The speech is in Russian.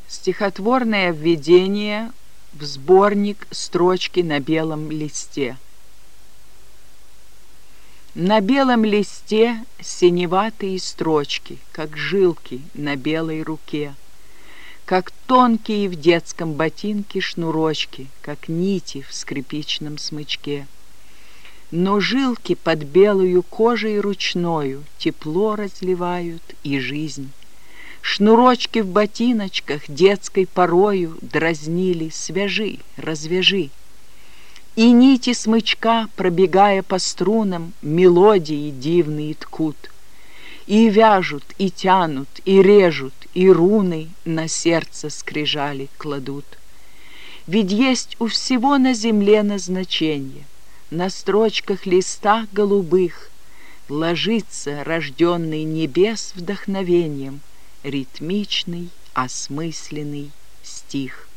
Стихотворное введение в сборник «Строчки на белом листе». На белом листе синеватые строчки, как жилки на белой руке, как тонкие в детском ботинке шнурочки, как нити в скрипичном смычке. Но жилки под белую кожей ручною тепло разливают и жизнь. Шнурочки в ботиночках детской порою дразнили: свяжи, развяжи. И нити смычка, пробегая по струнам, мелодии дивные ткут. И вяжут, и тянут, и режут, и руны на сердце скрижали кладут. Ведь есть у всего на земле назначение. На строчках листа голубых ложится рожденный небес вдохновением ритмичный, осмысленный стих.